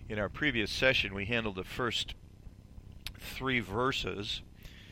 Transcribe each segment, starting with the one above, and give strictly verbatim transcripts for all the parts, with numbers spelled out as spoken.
In our previous session, we handled the first three verses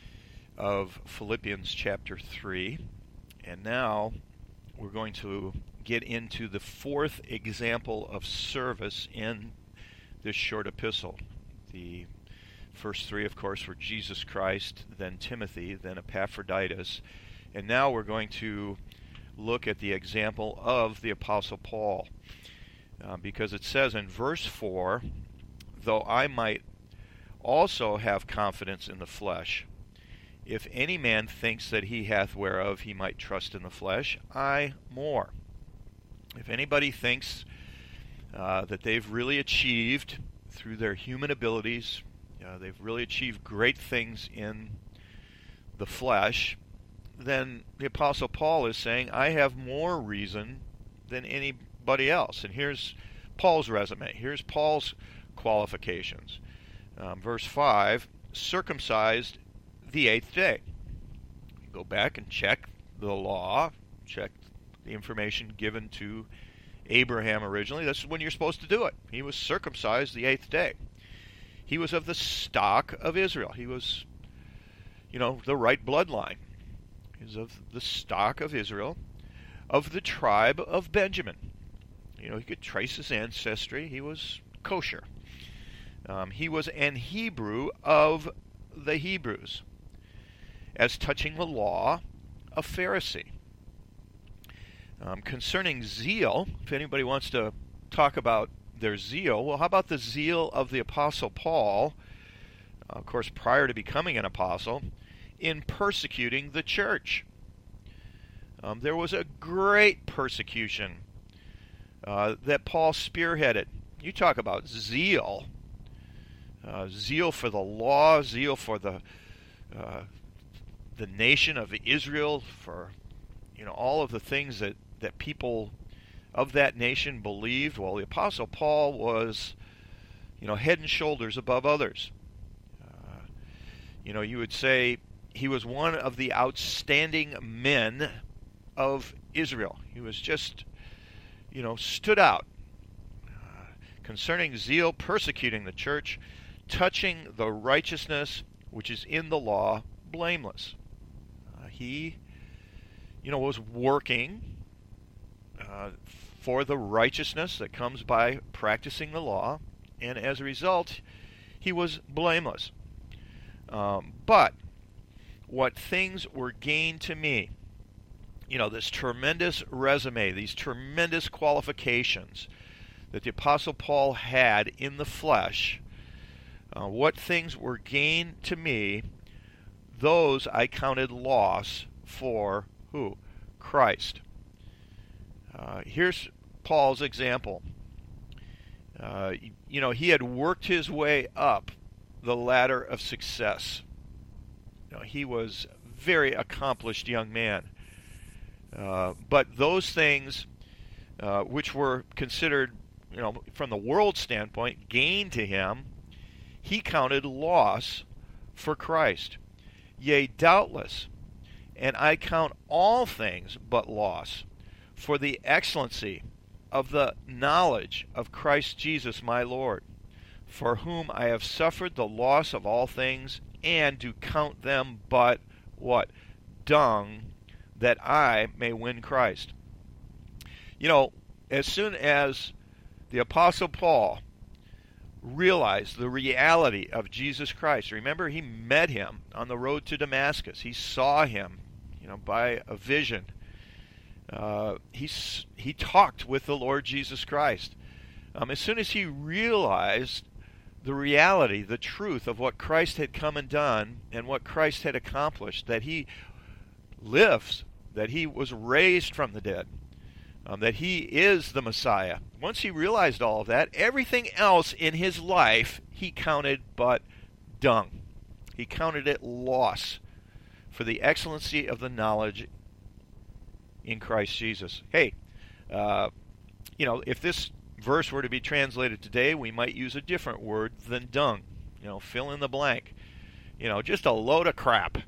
of Philippians chapter three, and now we're going to get into the fourth example of service in this short epistle. The first three, of course, were Jesus Christ, then Timothy, then Epaphroditus, and now we're going to look at the example of the Apostle Paul. Uh, because it says in verse four, though I might also have confidence in the flesh, if any man thinks that he hath whereof he might trust in the flesh, I more. If anybody thinks uh, that they've really achieved through their human abilities, uh, they've really achieved great things in the flesh, then the Apostle Paul is saying, I have more reason than anybody else. And here's Paul's resume. Here's Paul's qualifications. Um, verse five, circumcised the eighth day. Go back and check the law, check the information given to Abraham originally. This is when you're supposed to do it. He was circumcised the eighth day. He was of the stock of Israel. He was, you know, the right bloodline. He was of the stock of Israel, of the tribe of Benjamin. You know, he could trace his ancestry. He was kosher. Um, he was an Hebrew of the Hebrews. As touching the law, a Pharisee. Um, concerning zeal, if anybody wants to talk about their zeal, well, how about the zeal of the Apostle Paul, uh, of course, prior to becoming an apostle, in persecuting the church? Um, there was a great persecution Uh, that Paul spearheaded. You talk about zeal, uh, zeal for the law, zeal for the uh, the nation of Israel, for you know all of the things that, that people of that nation believed. Well, the Apostle Paul was, you know, head and shoulders above others. Uh, you know, you would say he was one of the outstanding men of Israel. He was just you know, stood out uh, concerning zeal, persecuting the church, touching the righteousness which is in the law, blameless. Uh, he, you know, was working uh, for the righteousness that comes by practicing the law, and as a result, he was blameless. Um, but what things were gained to me, you know, this tremendous resume, these tremendous qualifications that the Apostle Paul had in the flesh, uh, what things were gained to me, those I counted loss for who? Christ. Uh, here's Paul's example. Uh, you know, he had worked his way up the ladder of success. You know, he was a very accomplished young man. Uh, but those things uh, which were considered, you know, from the world standpoint, gain to him, he counted loss for Christ. Yea, doubtless, and I count all things but loss for the excellency of the knowledge of Christ Jesus my Lord, for whom I have suffered the loss of all things, and do count them but, what? Dung, that I may win Christ. You know, as soon as the Apostle Paul realized the reality of Jesus Christ, remember he met him on the road to Damascus. He saw him, you know, by a vision. Uh, he, he talked with the Lord Jesus Christ. Um, as soon as he realized the reality, the truth of what Christ had come and done and what Christ had accomplished, that he lives, that he was raised from the dead, um, that he is the Messiah. Once he realized all of that, everything else in his life he counted but dung. He counted it loss for the excellency of the knowledge in Christ Jesus. Hey, uh, you know, if this verse were to be translated today, we might use a different word than dung. You know, fill in the blank. You know, just a load of crap.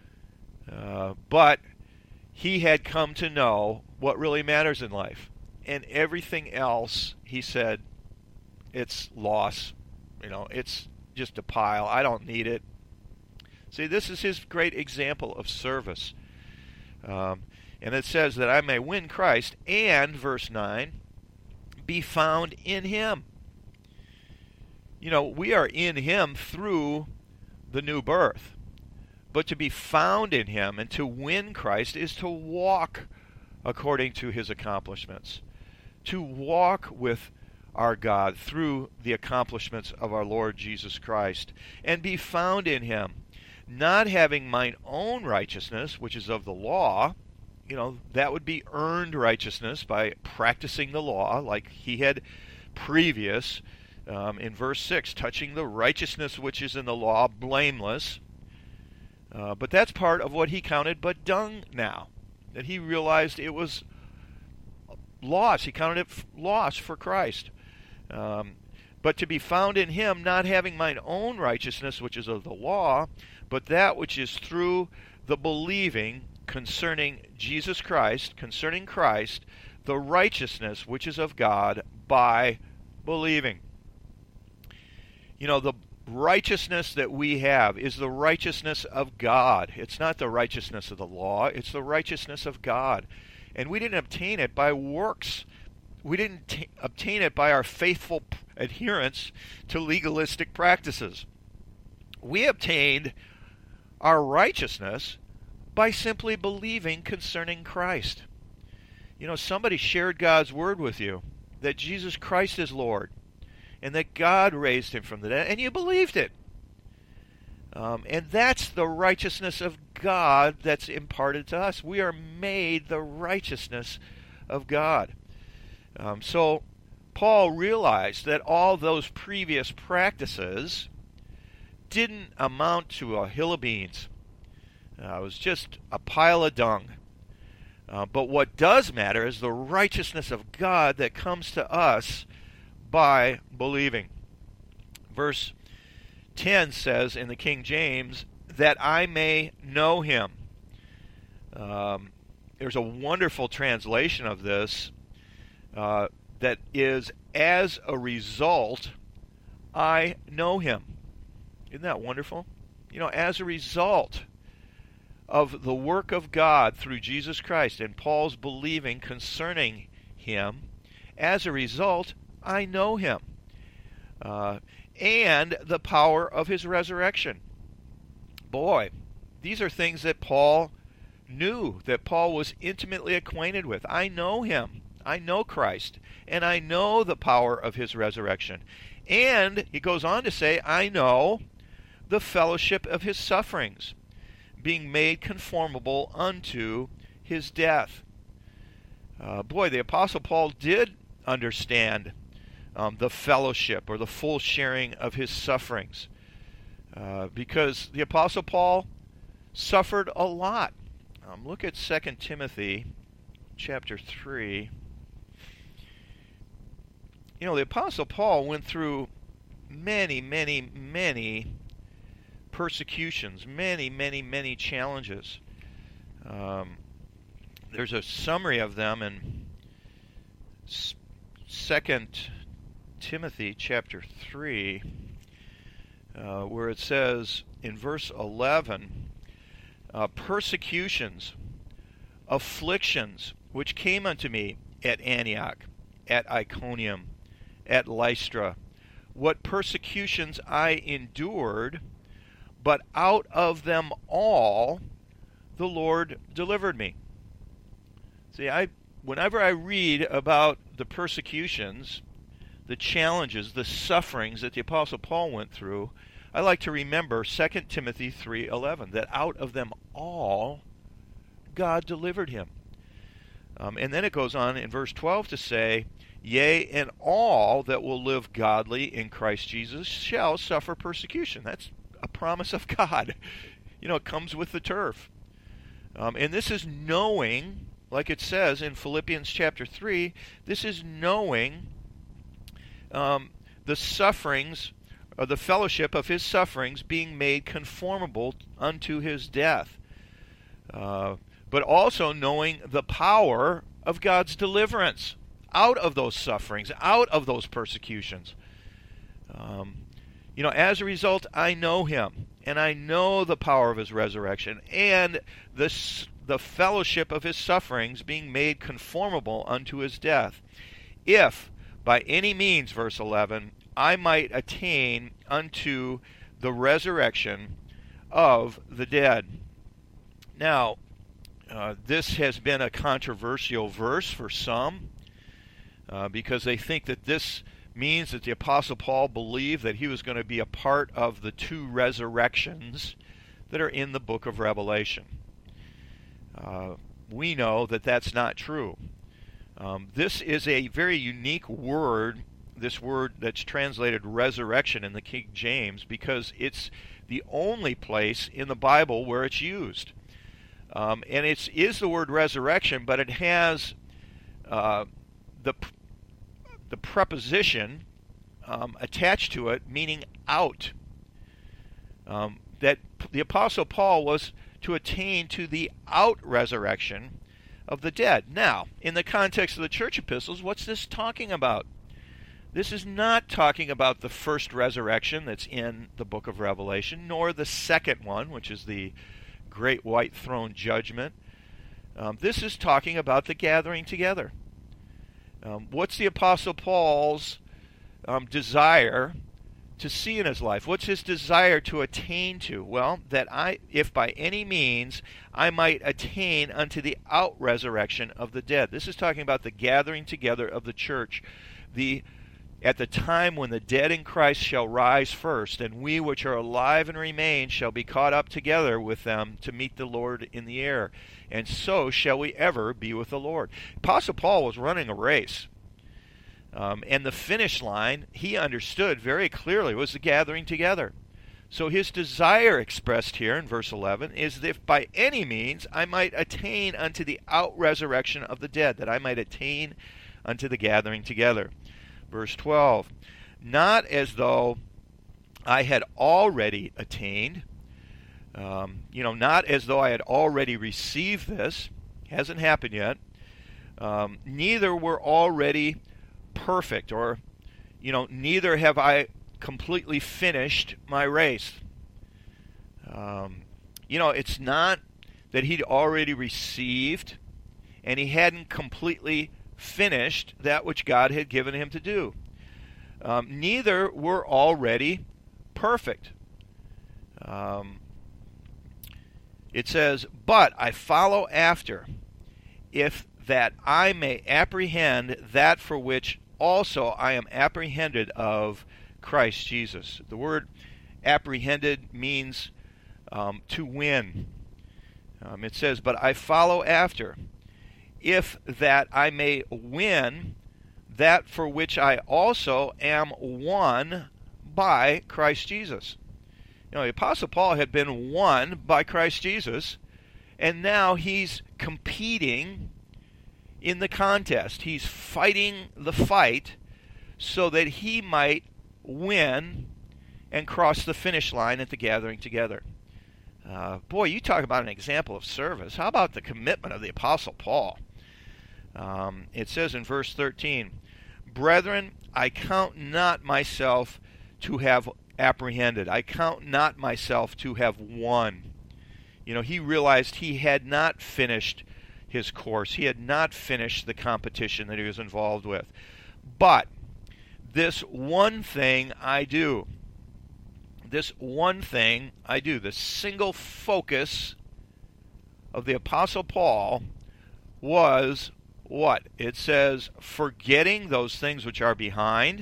Uh, but he had come to know what really matters in life. And everything else, he said, it's loss. You know, it's just a pile. I don't need it. See, this is his great example of service. Um, and it says that I may win Christ and, verse nine, be found in him. You know, we are in him through the new birth. But to be found in him and to win Christ is to walk according to his accomplishments. To walk with our God through the accomplishments of our Lord Jesus Christ and be found in him, not having mine own righteousness, which is of the law. You know, that would be earned righteousness by practicing the law like he had previous. Um, in verse six, touching the righteousness which is in the law, blameless. Uh, but that's part of what he counted but dung now. That he realized it was loss. He counted it loss for Christ. Um, but to be found in him, not having mine own righteousness, which is of the law, but that which is through the believing concerning Jesus Christ, concerning Christ, the righteousness which is of God by believing. You know, the righteousness that we have is the righteousness of God. It's not the righteousness of the law. It's the righteousness of God. And we didn't obtain it by works. We didn't t- obtain it by our faithful adherence to legalistic practices. We obtained our righteousness by simply believing concerning Christ. You know, somebody shared God's word with you, that Jesus Christ is Lord, and that God raised him from the dead, and you believed it. Um, and that's the righteousness of God that's imparted to us. We are made the righteousness of God. Um, so Paul realized that all those previous practices didn't amount to a hill of beans. Uh, it was just a pile of dung. Uh, but what does matter is the righteousness of God that comes to us by believing. Verse ten says in the King James, that I may know him. Um, there's a wonderful translation of this uh, that is, as a result, I know him. Isn't that wonderful? You know, as a result of the work of God through Jesus Christ and Paul's believing concerning him, as a result, I know him. Uh, and the power of his resurrection. Boy, these are things that Paul knew, that Paul was intimately acquainted with. I know him. I know Christ. And I know the power of his resurrection. And he goes on to say, I know the fellowship of his sufferings, being made conformable unto his death. Uh, boy, the Apostle Paul did understand um, the fellowship or the full sharing of his sufferings. Uh, because the Apostle Paul suffered a lot. Um, look at Second Timothy chapter three. You know, the Apostle Paul went through many, many, many persecutions, many, many, many challenges. Um, there's a summary of them in Second Timothy chapter three, uh, where it says in verse eleven, uh, persecutions, afflictions, which came unto me at Antioch, at Iconium, at Lystra, what persecutions I endured, but out of them all the Lord delivered me. See, I whenever I read about the persecutions, the challenges, the sufferings that the Apostle Paul went through, I like to remember Second Timothy three eleven, that out of them all God delivered him. Um, and then it goes on in verse twelve to say, yea, and all that will live godly in Christ Jesus shall suffer persecution. That's a promise of God. You know, it comes with the turf. Um, and this is knowing, like it says in Philippians chapter three, this is knowing um, the sufferings, or the fellowship of his sufferings being made conformable unto his death. Uh, but also knowing the power of God's deliverance out of those sufferings, out of those persecutions. Um, you know, as a result, I know him, and I know the power of his resurrection, and the, the fellowship of his sufferings, being made conformable unto his death. If by any means, verse eleven, I might attain unto the resurrection of the dead. Now, uh, this has been a controversial verse for some, uh, because they think that this means that the Apostle Paul believed that he was going to be a part of the two resurrections that are in the book of Revelation. Uh, we know that that's not true. Um, this is a very unique word, this word that's translated resurrection in the King James, because it's the only place in the Bible where it's used. Um, and it is the word resurrection, but it has uh, the the preposition um, attached to it, meaning out. Um, that the Apostle Paul was to attain to the out resurrection of the dead. Now, in the context of the church epistles, what's this talking about? This is not talking about the first resurrection that's in the book of Revelation, nor the second one, which is the great white throne judgment. Um, this is talking about the gathering together. Um, what's the Apostle Paul's um, desire to see in his life? What's his desire to attain to? Well, that I, if by any means I might attain unto the out resurrection of the dead. This is talking about the gathering together of the church, the at the time when the dead in Christ shall rise first, and we which are alive and remain shall be caught up together with them to meet the Lord in the air. And so shall we ever be with the Lord. Apostle Paul was running a race. Um, and the finish line, he understood very clearly, was the gathering together. So his desire expressed here in verse eleven is that if by any means I might attain unto the out resurrection of the dead, that I might attain unto the gathering together. Verse twelve, not as though I had already attained, um, you know, not as though I had already received this, hasn't happened yet, um, neither were already perfect, or, you know, neither have I completely finished my race. Um, you know, it's not that he'd already received and he hadn't completely finished that which God had given him to do. Um, neither were already perfect. Um, it says, but I follow after, if that I may apprehend that for which also I am apprehended of Christ Jesus. The word apprehended means um, to win. Um, it says, but I follow after, if that I may win that for which I also am won by Christ Jesus. You know, the Apostle Paul had been won by Christ Jesus, and now he's competing in the contest. He's fighting the fight so that he might win and cross the finish line at the gathering together. Uh, boy, you talk about an example of service. How about the commitment of the Apostle Paul? Um, it says in verse thirteen, brethren, I count not myself to have apprehended. I count not myself to have won. You know, he realized he had not finished his course. He had not finished the competition that he was involved with. But this one thing I do, this one thing I do, the single focus of the Apostle Paul was what? It says, forgetting those things which are behind.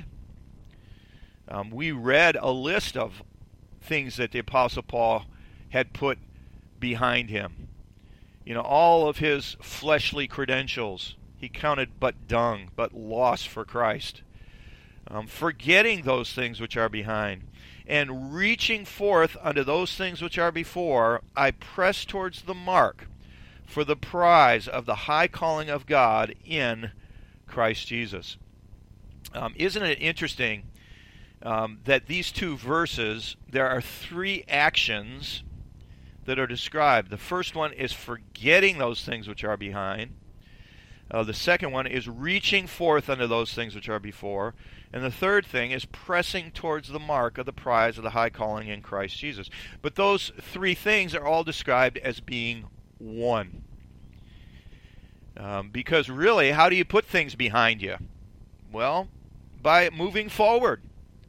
Um, we read a list of things that the Apostle Paul had put behind him. You know, all of his fleshly credentials, he counted but dung, but loss for Christ. Um, forgetting those things which are behind, and reaching forth unto those things which are before, I press towards the mark for the prize of the high calling of God in Christ Jesus. Um, isn't it interesting um, that these two verses, there are three actions that are described. The first one is forgetting those things which are behind. Uh, the second one is reaching forth unto those things which are before. And the third thing is pressing towards the mark of the prize of the high calling in Christ Jesus. But those three things are all described as being one. Um, because really, how do you put things behind you? Well, by moving forward.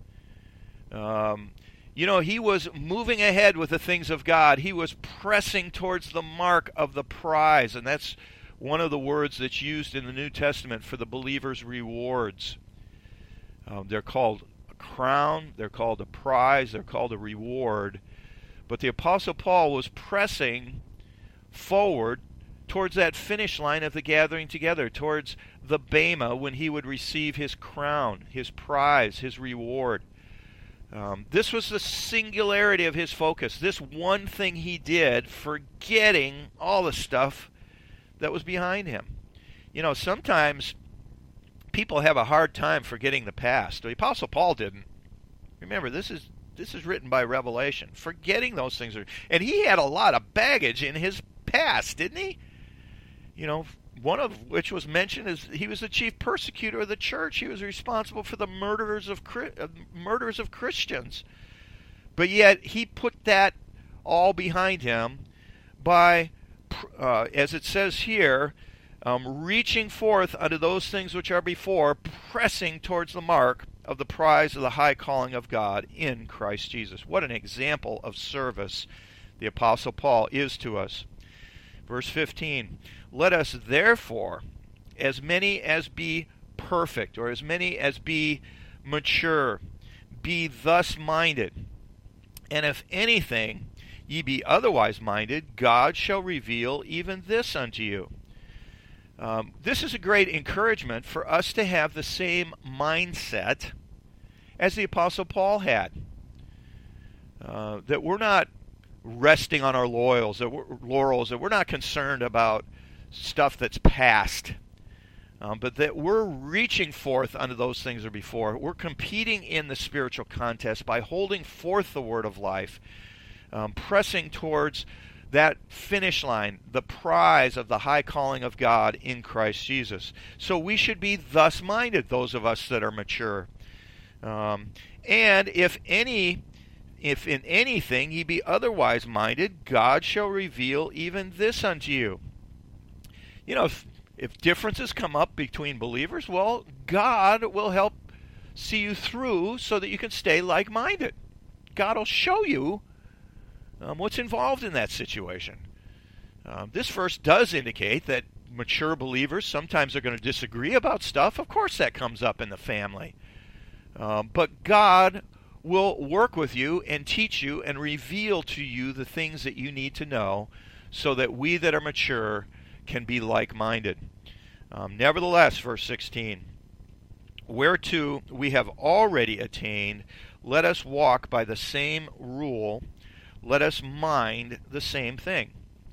Um, you know, he was moving ahead with the things of God. He was pressing towards the mark of the prize. And that's one of the words that's used in the New Testament for the believer's rewards. Um, they're called a crown, they're called a prize, they're called a reward. But the Apostle Paul was pressing forward towards that finish line of the gathering together, towards the Bema, when he would receive his crown, his prize, his reward. Um, this was the singularity of his focus, this one thing he did, forgetting all the stuff that was behind him. You know, sometimes people have a hard time forgetting the past. The Apostle Paul didn't. Remember, this is this is written by revelation. Forgetting those things. Are, and he had a lot of baggage in his past, didn't he? You know, one of which was mentioned is he was the chief persecutor of the church. He was responsible for the murderers of uh, murders of Christians. But yet he put that all behind him by, uh, as it says here, um, reaching forth unto those things which are before, pressing towards the mark of the prize of the high calling of God in Christ Jesus. What an example of service the Apostle Paul is to us. Verse fifteen, let us therefore, as many as be perfect, or as many as be mature, be thus minded. And if anything ye be otherwise minded, God shall reveal even this unto you. Um, this is a great encouragement for us to have the same mindset as the Apostle Paul had. Uh, that we're not resting on our laurels, that we're, laurels, that we're not concerned about stuff that's past, um, but that we're reaching forth unto those things that are before. We're competing in the spiritual contest by holding forth the word of life, um, pressing towards that finish line, the prize of the high calling of God in Christ Jesus. So we should be thus minded, those of us that are mature. Um, and if any, if in anything ye be otherwise minded, God shall reveal even this unto you. You know, if, if differences come up between believers, well, God will help see you through so that you can stay like-minded. God will show you Um, what's involved in that situation. Um, this verse does indicate that mature believers sometimes are going to disagree about stuff. Of course that comes up in the family. Um, but God will work with you and teach you and reveal to you the things that you need to know so that we that are mature can be like-minded. Um, nevertheless, verse sixteen, whereto we have already attained, let us walk by the same rule, let us mind the same thing.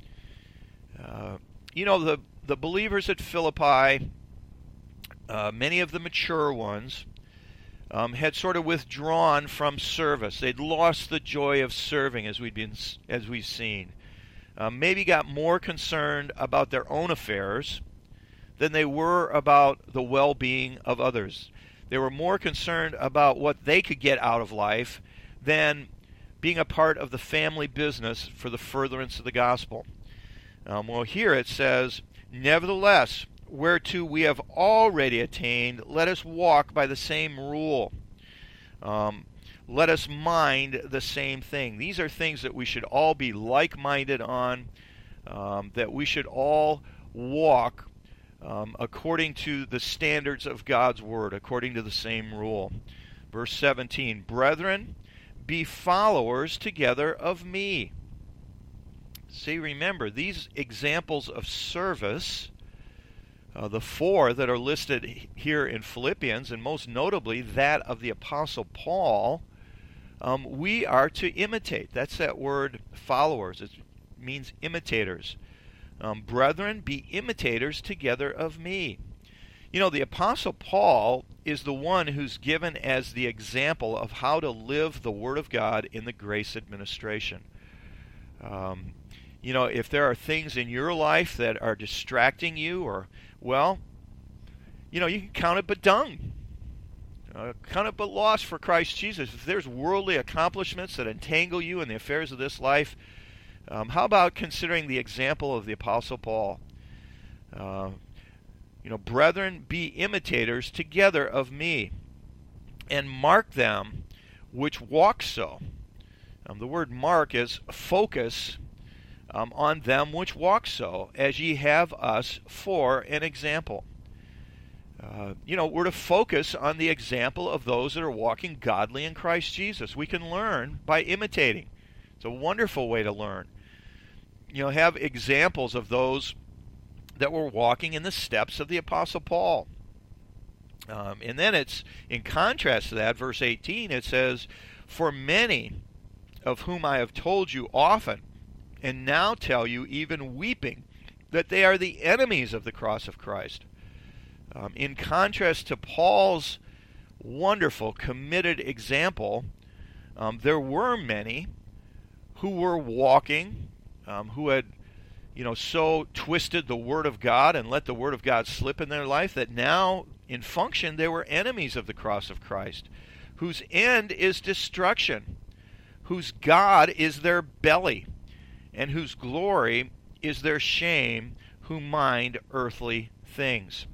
Uh, you know, the, the believers at Philippi, uh, many of the mature ones, um, had sort of withdrawn from service. They'd lost the joy of serving, as we've been, as we've seen. Uh, maybe got more concerned about their own affairs than they were about the well-being of others. They were more concerned about what they could get out of life than being a part of the family business for the furtherance of the gospel. Um, well, here it says, nevertheless, whereto we have already attained, let us walk by the same rule. Um, let us mind the same thing. These are things that we should all be like-minded on, um, that we should all walk um, according to the standards of God's word, according to the same rule. Verse seventeen, brethren, be followers together of me. See, remember, these examples of service, uh, the four that are listed here in Philippians, and most notably that of the Apostle Paul, um, we are to imitate. That's that word, followers. It means imitators. Um, brethren, be imitators together of me. You know, the Apostle Paul is the one who's given as the example of how to live the Word of God in the grace administration. Um, you know, if there are things in your life that are distracting you, or, well, you know, you can count it but dung. Uh, count it but loss for Christ Jesus. If there's worldly accomplishments that entangle you in the affairs of this life, um, how about considering the example of the Apostle Paul? Uh, you know, brethren, be imitators together of me, and mark them which walk so. Um, the word mark is focus um, on them which walk so, as ye have us for an example. Uh, you know, we're to focus on the example of those that are walking godly in Christ Jesus. We can learn by imitating. It's a wonderful way to learn. You know, have examples of those that were walking in the steps of the Apostle Paul. Um, and then it's, in contrast to that, verse eighteen, it says, for many of whom I have told you often, and now tell you even weeping, that they are the enemies of the cross of Christ. Um, in contrast to Paul's wonderful, committed example, um, there were many who were walking, um, who had, you know, so twisted the Word of God and let the Word of God slip in their life that now, in function, they were enemies of the cross of Christ, whose end is destruction, whose God is their belly, and whose glory is their shame, who mind earthly things.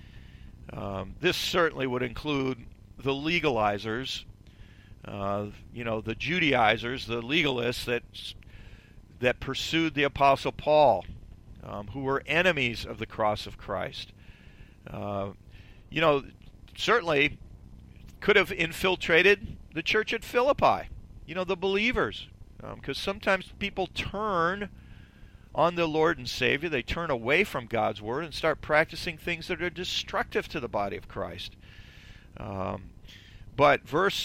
Um, this certainly would include the legalizers, uh, you know, the Judaizers, the legalists that that pursued the Apostle Paul, um, who were enemies of the cross of Christ. Uh, you know, certainly could have infiltrated the church at Philippi, you know, the believers, because um, sometimes people turn on the Lord and Savior. They turn away from God's Word and start practicing things that are destructive to the body of Christ. Um, but verse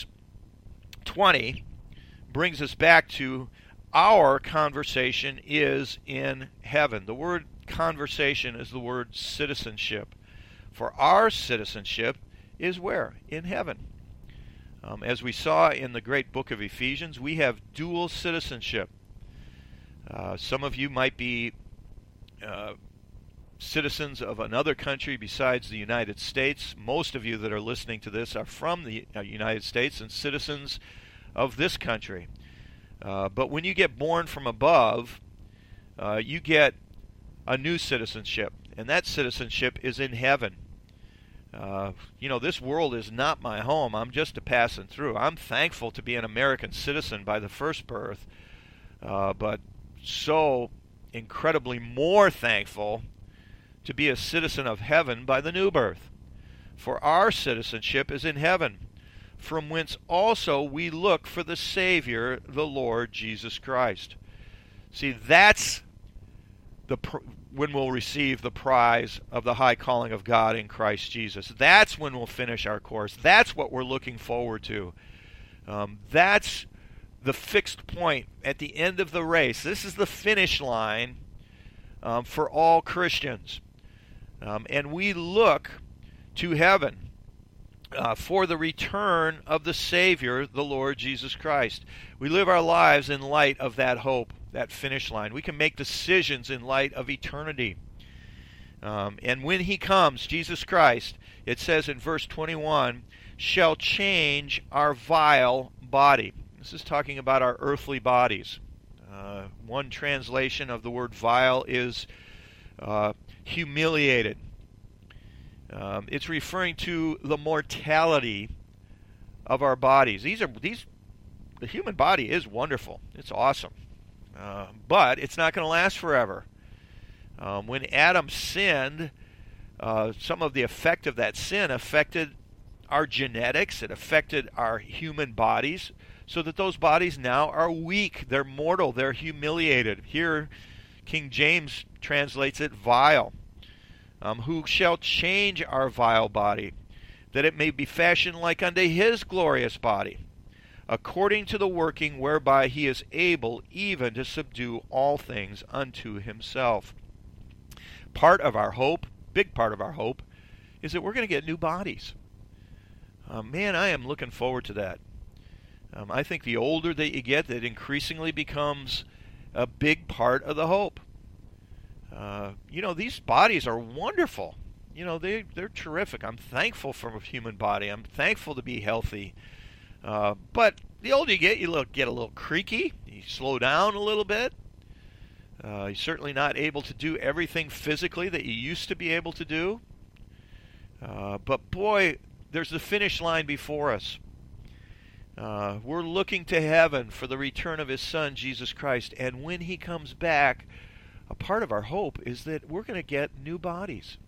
twenty brings us back to our conversation is in heaven. The word conversation is the word citizenship. For our citizenship is where? In heaven. Um, as we saw in the great book of Ephesians, we have dual citizenship. Uh, some of you might be uh, citizens of another country besides the United States. Most of you that are listening to this are from the uh, United States and citizens of this country. Uh, but when you get born from above, uh, you get a new citizenship, and that citizenship is in heaven. Uh, you know, this world is not my home. I'm just a passing through. I'm thankful to be an American citizen by the first birth, uh, but so incredibly more thankful to be a citizen of heaven by the new birth. For our citizenship is in heaven, from whence also we look for the Savior, the Lord Jesus Christ. See, that's the pr- when we'll receive the prize of the high calling of God in Christ Jesus. That's when we'll finish our course. That's what we're looking forward to. Um, that's the fixed point at the end of the race. This is the finish line um, for all Christians. Um, and we look to heaven uh, for the return of the Savior, the Lord Jesus Christ. We live our lives in light of that hope, that finish line. We can make decisions in light of eternity. Um, and when He comes, Jesus Christ, it says in verse twenty-one, shall change our vile body. This is talking about our earthly bodies. Uh, one translation of the word vile is uh, humiliated. Um, it's referring to the mortality of our bodies. These are these. The human body is wonderful. It's awesome, uh, but it's not going to last forever. Um, when Adam sinned, uh, some of the effect of that sin affected our genetics. It affected our human bodies, so that those bodies now are weak. They're mortal. They're humiliated. Here, King James translates it vile. Um, who shall change our vile body, that it may be fashioned like unto His glorious body, according to the working whereby He is able even to subdue all things unto Himself. Part of our hope, big part of our hope, is that we're going to get new bodies. Uh, man, I am looking forward to that. Um, I think the older that you get, that increasingly becomes a big part of the hope. Uh, you know, these bodies are wonderful. You know, they, they're terrific. I'm thankful for a human body. I'm thankful to be healthy. Uh, but the older you get, you get a little creaky. You slow down a little bit. Uh, you're certainly not able to do everything physically that you used to be able to do. Uh, but boy, there's the finish line before us. Uh, we're looking to heaven for the return of His Son, Jesus Christ. And when He comes back, a part of our hope is that we're going to get new bodies.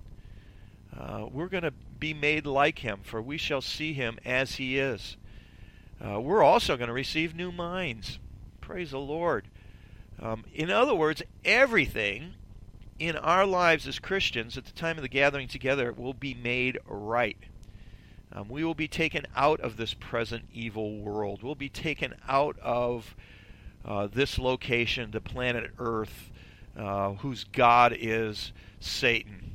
Uh, we're going to be made like Him, for we shall see Him as He is. Uh, we're also going to receive new minds. Praise the Lord. Um, in other words, everything in our lives as Christians at the time of the gathering together will be made right. Um, we will be taken out of this present evil world. We'll be taken out of uh, this location, the planet Earth, uh, whose God is Satan.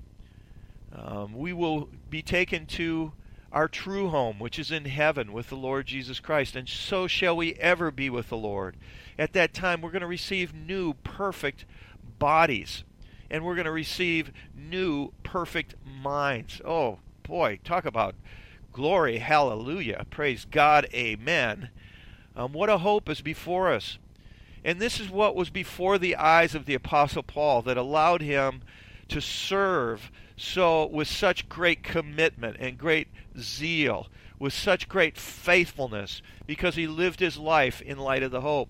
Um, we will be taken to our true home, which is in heaven with the Lord Jesus Christ, and so shall we ever be with the Lord. At that time, we're going to receive new, perfect bodies, and we're going to receive new, perfect minds. Oh, boy, talk about glory, hallelujah, praise God, amen. Um, what a hope is before us. And this is what was before the eyes of the Apostle Paul that allowed him to serve so with such great commitment and great zeal, with such great faithfulness, because he lived his life in light of the hope.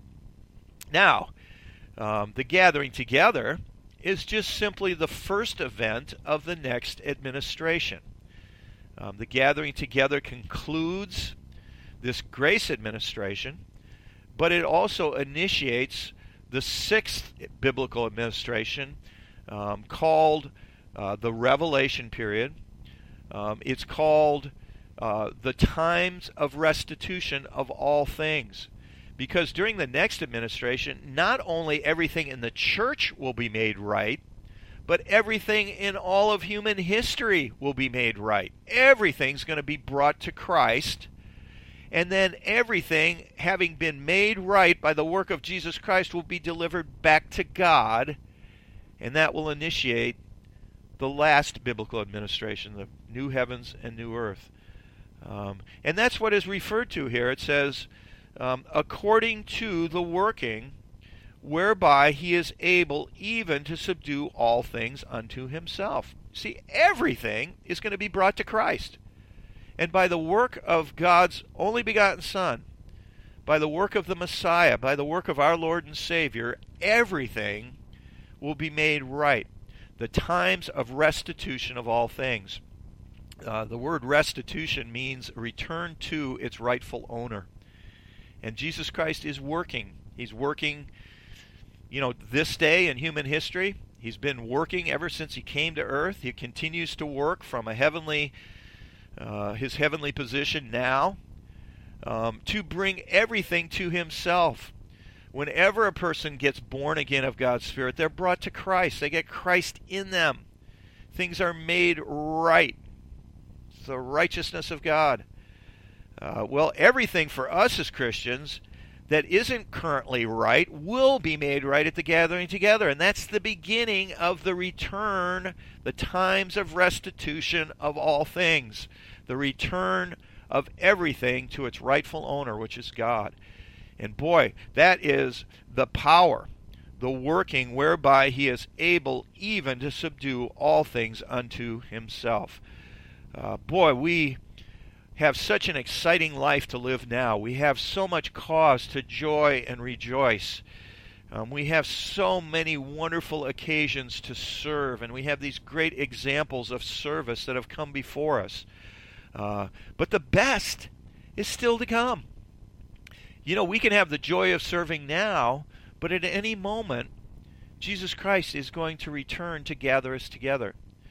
Now, um, the gathering together is just simply the first event of the next administration. Um, the gathering together concludes this grace administration, but it also initiates the sixth biblical administration um, called uh, the Revelation period. Um, it's called uh, the times of restitution of all things. Because during the next administration, not only everything in the church will be made right, but everything in all of human history will be made right. Everything's going to be brought to Christ. And then everything, having been made right by the work of Jesus Christ, will be delivered back to God. And that will initiate the last biblical administration, the new heavens and new earth. Um, and that's what is referred to here. It says, um, according to the working whereby He is able even to subdue all things unto Himself. See, everything is going to be brought to Christ. And by the work of God's only begotten Son, by the work of the Messiah, by the work of our Lord and Savior, everything will be made right. The times of restitution of all things. Uh, the word restitution means return to its rightful owner. And Jesus Christ is working. He's working, you know, this day in human history. He's been working ever since He came to earth. He continues to work from a heavenly, uh, His heavenly position now, um, to bring everything to Himself. Whenever a person gets born again of God's Spirit, they're brought to Christ. They get Christ in them. Things are made right. It's the righteousness of God. Uh, well, everything for us as Christians that isn't currently right will be made right at the gathering together. And that's the beginning of the return, the times of restitution of all things. The return of everything to its rightful owner, which is God. And boy, that is the power, the working whereby He is able even to subdue all things unto Himself. Uh, boy, we have such an exciting life to live now. We have so much cause to joy and rejoice. Um, we have so many wonderful occasions to serve, and we have these great examples of service that have come before us. Uh, but the best is still to come. You know, we can have the joy of serving now, but at any moment, Jesus Christ is going to return to gather us together.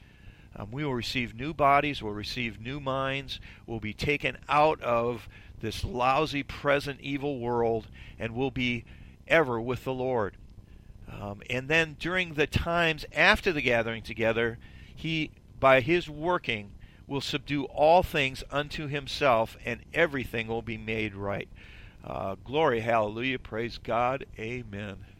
Um, we will receive new bodies, we'll receive new minds, we'll be taken out of this lousy present evil world, and we'll be ever with the Lord. Um, and then during the times after the gathering together, He, by His working, will subdue all things unto Himself, and everything will be made right. Uh, glory, hallelujah, praise God, amen.